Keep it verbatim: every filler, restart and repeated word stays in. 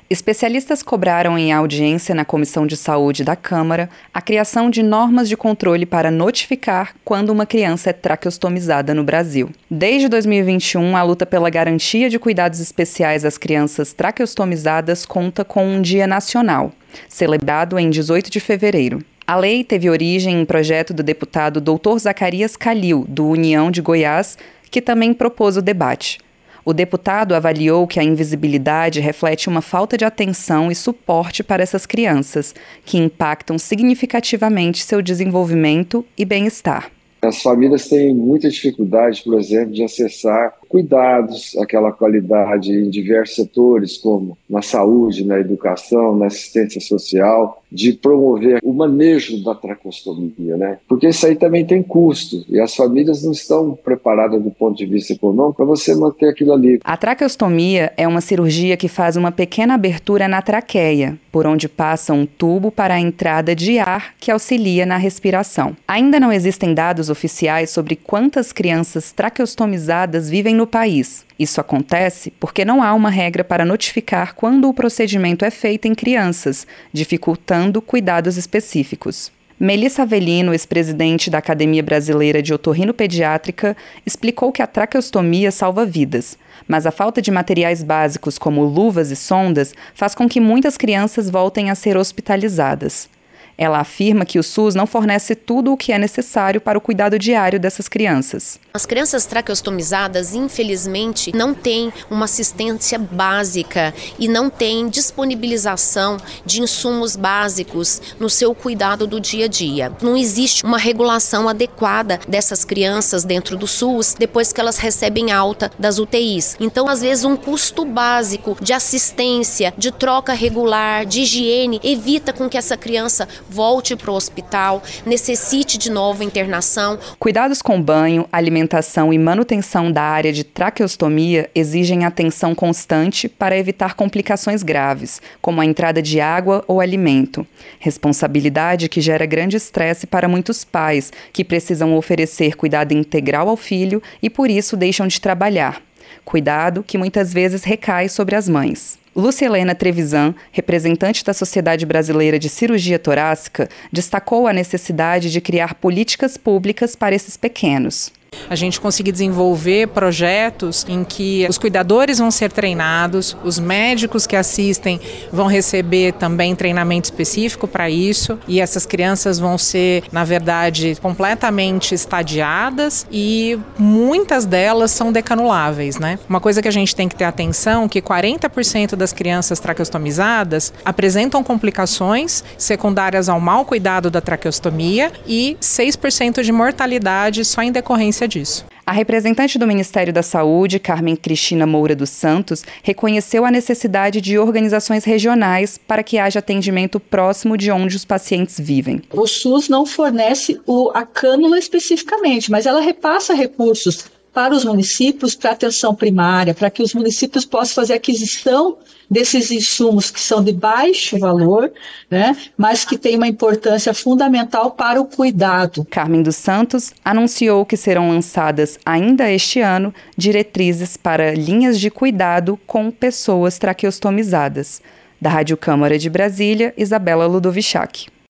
Especialistas cobraram em audiência na Comissão de Saúde da Câmara a criação de normas de controle para notificar quando uma criança é traqueostomizada no Brasil. Desde dois mil e vinte e um, a luta pela garantia de cuidados especiais às crianças traqueostomizadas conta com um Dia Nacional, celebrado em dezoito de fevereiro. A lei teve origem em projeto do deputado doutor Zacarias Calil, do União de Goiás, que também propôs o debate. O deputado avaliou que a invisibilidade reflete uma falta de atenção e suporte para essas crianças, que impactam significativamente seu desenvolvimento e bem-estar. As famílias têm muita dificuldade, por exemplo, de acessar cuidados, aquela qualidade em diversos setores, como na saúde, na educação, na assistência social, de promover o manejo da traqueostomia, né? Porque isso aí também tem custo e as famílias não estão preparadas do ponto de vista econômico para você manter aquilo ali. A traqueostomia é uma cirurgia que faz uma pequena abertura na traqueia, por onde passa um tubo para a entrada de ar que auxilia na respiração. Ainda não existem dados oficiais sobre quantas crianças traqueostomizadas vivem no país. Isso acontece porque não há uma regra para notificar quando o procedimento é feito em crianças, dificultando cuidados específicos. Melissa Avelino, ex-presidente da Academia Brasileira de Otorrinopediátrica, explicou que a traqueostomia salva vidas, mas a falta de materiais básicos como luvas e sondas faz com que muitas crianças voltem a ser hospitalizadas. Ela afirma que o SUS não fornece tudo o que é necessário para o cuidado diário dessas crianças. As crianças traqueostomizadas, infelizmente, não têm uma assistência básica e não têm disponibilização de insumos básicos no seu cuidado do dia a dia. Não existe uma regulação adequada dessas crianças dentro do SUS depois que elas recebem alta das U T Is. Então, às vezes, um custo básico de assistência, de troca regular, de higiene, evita com que essa criança volte para o hospital, necessite de nova internação. Cuidados com banho, alimentação e manutenção da área de traqueostomia exigem atenção constante para evitar complicações graves, como a entrada de água ou alimento. Responsabilidade que gera grande estresse para muitos pais, que precisam oferecer cuidado integral ao filho e por isso deixam de trabalhar. Cuidado que muitas vezes recai sobre as mães. Lúcia Helena Trevisan, representante da Sociedade Brasileira de Cirurgia Torácica, destacou a necessidade de criar políticas públicas para esses pequenos. A gente conseguir desenvolver projetos em que os cuidadores vão ser treinados, os médicos que assistem vão receber também treinamento específico para isso e essas crianças vão ser, na verdade, completamente estadiadas e muitas delas são decanuláveis, né? Uma coisa que a gente tem que ter atenção é que quarenta por cento das crianças traqueostomizadas apresentam complicações secundárias ao mau cuidado da traqueostomia e seis por cento de mortalidade só em decorrência disso. A representante do Ministério da Saúde, Carmen Cristina Moura dos Santos, reconheceu a necessidade de organizações regionais para que haja atendimento próximo de onde os pacientes vivem. O SUS não fornece o, a cânula especificamente, mas ela repassa recursos para os municípios, para atenção primária, para que os municípios possam fazer aquisição desses insumos que são de baixo valor, né, mas que têm uma importância fundamental para o cuidado. Carmen dos Santos anunciou que serão lançadas ainda este ano diretrizes para linhas de cuidado com pessoas traqueostomizadas. Da Rádio Câmara de Brasília, Isabela Ludovichak.